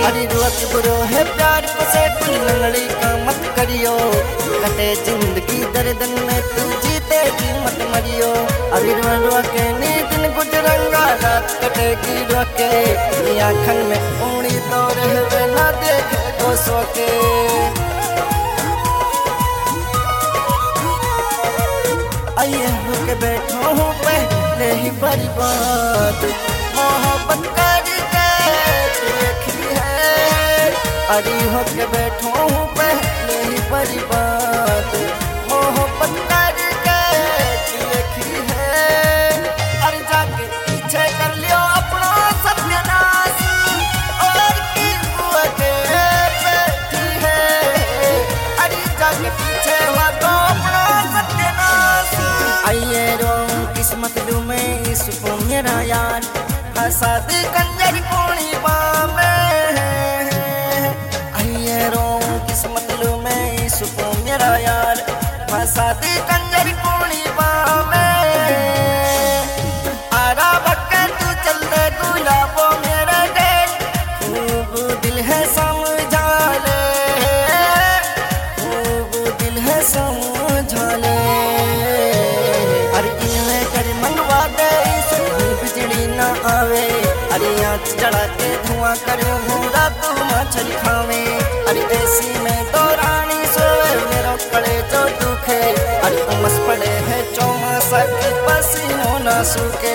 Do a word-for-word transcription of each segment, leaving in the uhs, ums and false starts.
अरे रोज बुरो है प्यार को से कोई लंगड़ी का मत करियो, कटे जिंदगी दर्दन में तू जीते जी मत मरियो। अभी रो रो के नी दिन गुजरंगा रात कटेगी रो के, आँखन में उंगली तो रहे ना देखे तो सो के। आइए होके बैठो हूँ पहले ही बर्बाद, मोहब्बत करके देखी है। अरे होके बैठो हूँ पहले ही बर्बाद, मोहब्बत करके देखी है। अरे जाके पीछे कर लियो अपना सत्यानाश, और की हुआ के बैठी है। अरे जाके पीछे हुआ तो अपना सत्यानाश। आइए रो किस्मत लू में इसको मेरा यार, फंसा दे कंजर कोनी बामे। आइए रो किस्मत लू में इसको मेरा यार, फंसा दे कंजर कोनी बामे। आरा भक्के तू चल दे गुलाबो मेरा दिल, खूब दिल है समझा ले, खूब दिल है समझा ले। आवे अरे आँच चढ़ा के धुआं करो मुरा तू मछली खावे। अरे ऐसी में तो रानी सोए मेरो कड़े जो दुखे, अरे उमस पड़े है चौमासा की पसीनों न सूखे।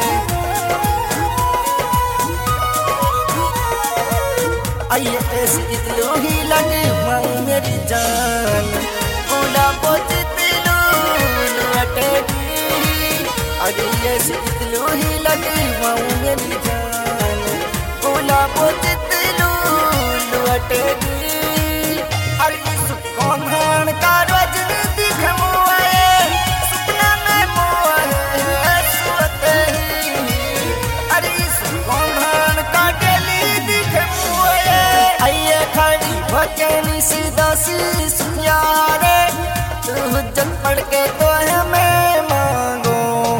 आइए ऐसी इतलो ही लगे मांग मेरी जान, गुलाबो जितलो लटेगी। अरे ऐसी इतलो ही लगी माऊं मेरी जान, गुलाबो जितलो लटेगी। अरे सुकून धान का रोज दिख मुआए, सपना में मुआए सोते ही। अरे सुकून धान का डेली दिख मुआए। आइए खड़ी भकेनी सीधा सी सुनियारे, तू जग पड़ के तो है मैं मांगो।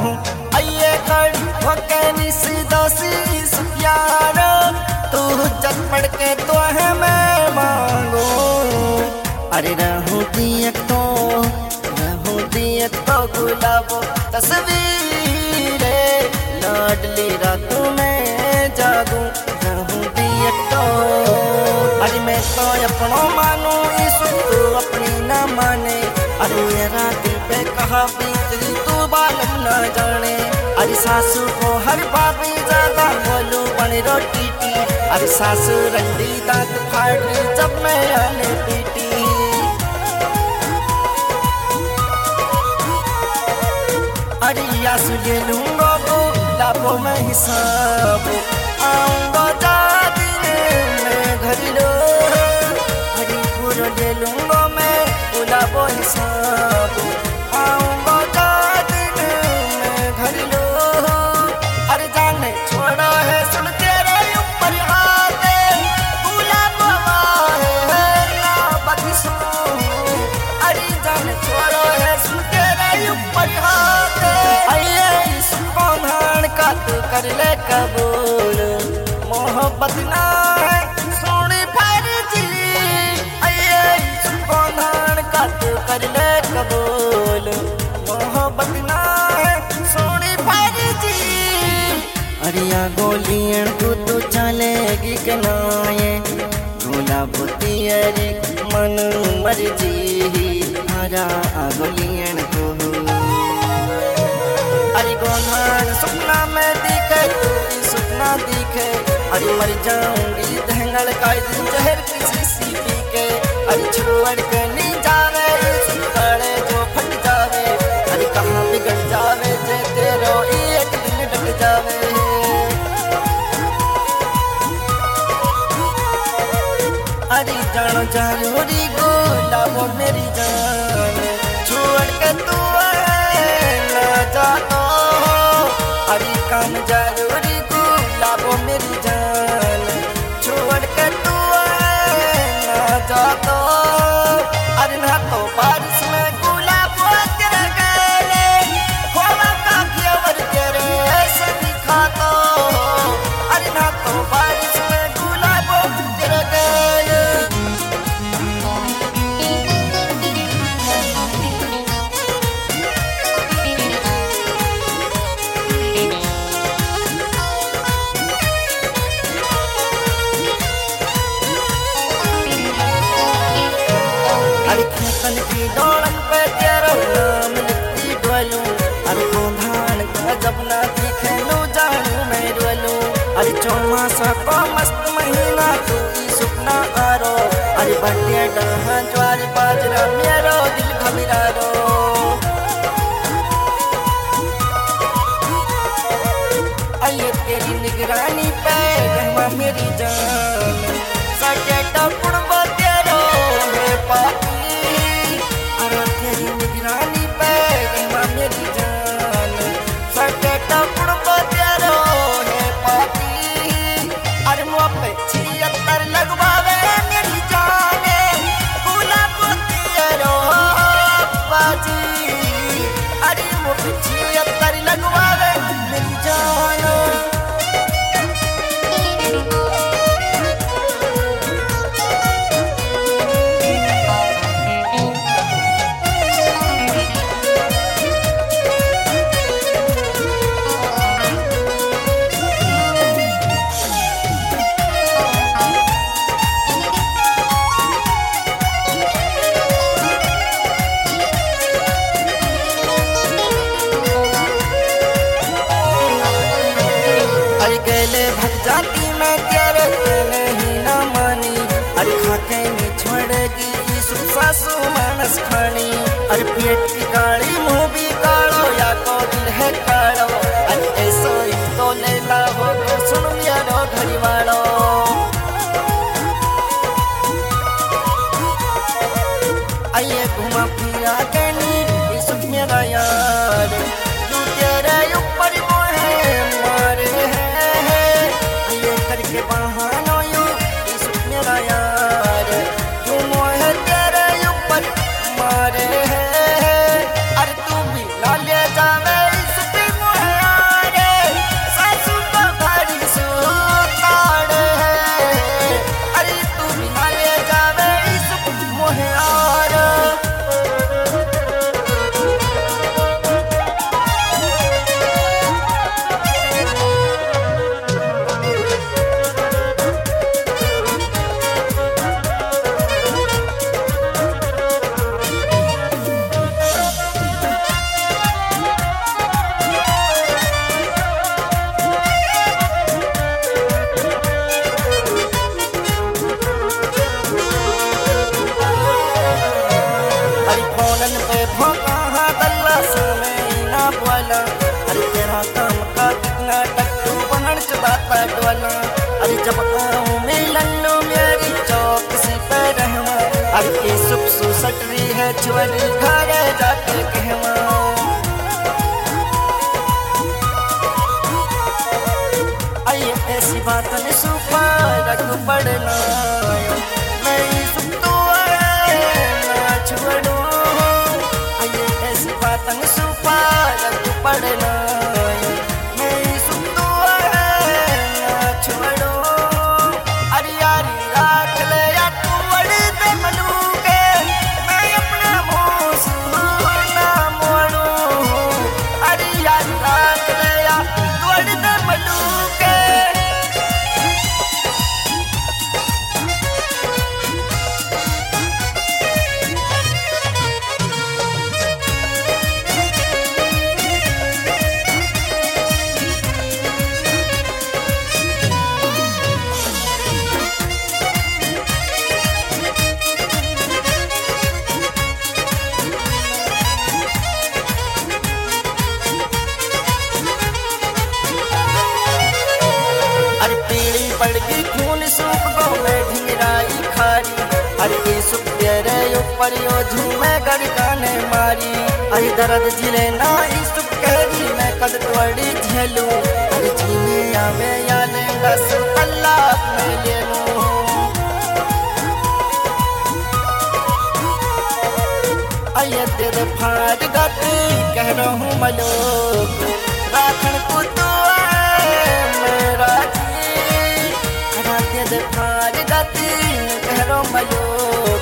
तू जग पड़ के तो है मैं मांगो। अरे रहूं दियक तो रहूं दियक तो गुलाबो तस्वीरे, लाडली रातों में जागूं रहूं दियक तो। अरे मैं तो अपनों मानूं इस तू अपनी ना माने। अरे मेरा दिल पे कहा बीती तू बालम न जाने। अरे सासू को हर बाबी ज्यादा बोलू बनी रोटी टी, अरे सासू रंडी दांत फाड़ी जब मैं आने पीटी। अरे आंसू ले लूंगा गुलाबों में हिसाब, आऊंगा जा दिन में घर लो। अरे पूरा ले लूंगा मैं गुलाबों हिसाब, आऊंगा जा दिन में घर लो। अरे जाने छोड़ा है सुन तेरे ऊपर आते, गुलाबो है ना बख्शो। अरे जाने छोड़ा है सुन तेरे ऊपर आते। आइए इसको धान का तू कर ले कबूल, मोहब्बत ना है सोनी फर्जी। आइए इसको धान का तू कर ले कबूल, मोहब्बत ना है सोनी फर्जी। अरिया गोलियन तू तो चलेगी के नाये, गुलाबो तेरे मन मर्जी हरा गोलियन को। अरे गोनान सपना में दिखे तू सपना दिखे। अरे मर जाऊंगी धंगड़ का दिन जहर किसी सी पी के। अरे छोड़ के नहीं जावे सुखड़े जो फट जावे, अरे कहाँ बिगड़ जावे जे तेरो एक दिन डक जावे। अरे जानो जरूरी गुलाबो मेरी जान, छोड़ के तू ना जानो। अरे काम जरूरी गुलाबो मेरी जान, छोड़ के तू ना जानो। अरे ना तो बारिश में गुलाबो तेरे गले, खोवा का घेवर तेरे ऐसे दिखा तो। अरे ना तो बारिश में गुलाबो भक्तन की डोलन पे तेरा नाम लिखती डोलूं। अरे गोधान का जब ना दिखे लो जानू मैं डोलूं। अरे चौमासा को मस्त महीना तू की सुपना आरो। अरे बटिया डहा ज्वार बाजरा मेरो दिल घबरा रो। आइए तेरी निगरानी पे रहमा मेरी जान। सके टपुड़बो तेरो है पापी। अरे तेरी निगरानी पे रहमा मेरी जान। सके टपुड़बो तेरो है पापी। अरे मुँह पे छिहत्तर लगवावे मेरी जान। गुलाब तेरो बाजी। अरे मुँह पे छिहत्तर लगवावे मेरी जान। गेले भग जाती मैं तेरे नहीं ना मानी। अरे खाके नहीं छोड़ेगी सासू मानस खानी। अरे पेट की काली मुँह भी कालो या को दिल है कालो। अरे ऐसो ही तो ले लाओ तो सुन यारो घड़ी वालो। आइए घुमा फिरा के नी सुख मेरा यार। तू तेरे ऊपर मोहे मारे के बहानों यू सुख मेरा यार। तू मोहे तेरे ऊपर मारे है। अरे तू भी ना ले जावे सुख मोहे यारे। सासू तो घड़ी सुताड़े है। अरे तू भी ना ले जावे सुख मोहे यार। अरे तेरा काम का कितना टट्टू बनन चबाता डोला। अरे जब आऊं मिलन लो मेरी चौक सी पे रहवा। अरे के सुख सुसट रही है छुअरी घरे जाके कहवा। आइए ऐसी बात न सुपा रख पड़ना। मैं सुख तो ना छुड़ो। आइए ऐसी बात न सुपा रख पड़ना। मैं सुख तो ना छुड़ो। अरे यारी राख ले या तू अड़ी दे मलूके। मैं अपना मुँह ना मोड़ू। अरे यारी राख ले या तू अड़ी दे मलूके। पड़गी खून सूख गो मैं ढिंगराई खारी। अरे ये सुख तेरे ऊपर यो झूमे गड़काने मारी। अरे दर्द जिले ना ही सुख कहरी मैं कद तोड़ी झेलू। अरे जीने आवे या लेंगा सुख अल्लाह में ले लूं। आइए तेरे फाड़ गति कह रहा हूँ मलोक। राखण को तो मेरा जी। फाड़ गति कह रो मलो।